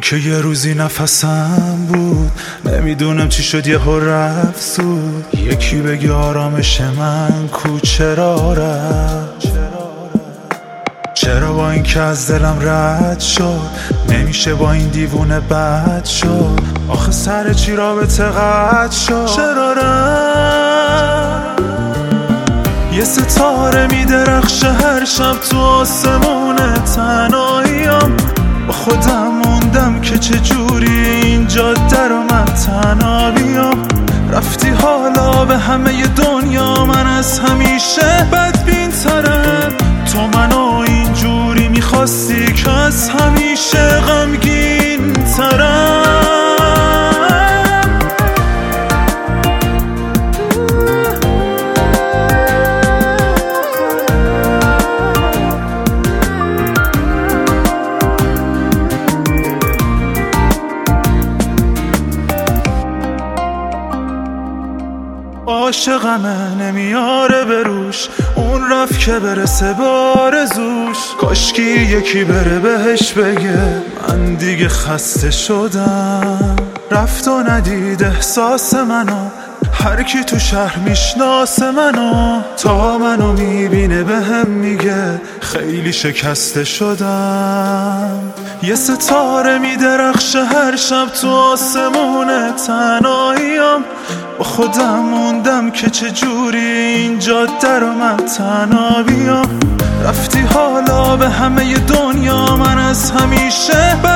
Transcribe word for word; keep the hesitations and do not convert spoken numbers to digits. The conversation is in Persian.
که یه روزی نفسم بود، نمیدونم چی شد یهو رفت زود. یکی بگی آرامش من کو چرا رفت، چرا با این که از دلم رد شد نمیشه با این دیوونه بد شد. آخه سر چی رابطه قطع شد، چرا رفت. یه ستاره میدرخشه هر شب تو آسمون تنهاییم، با خودم موندم که چجوری این جاده رو من تنها بیام. رفتی حالا به همه دنیا، من از همیشه بدبین ترم. تو منو اینجوری میخواستی که از همیشه غمگین ترم. عاشقمه نمیاره بروش، اون رفت که برسه به آرزوش. کاشکی یکی بره بهش بگه من دیگه خسته شدم. رفت و ندید احساس منو، هر کی تو شهر میشناسه منو. تا منو میبینه بهم میگه خیلی شکسته شدم. یه ستاره میدرخشه هر شب تو آسمون تنهاییم، با خودم موندم که چجوری این جاده رو من تنها بیام. رفتی حالا به همه دنیا، من از همیشه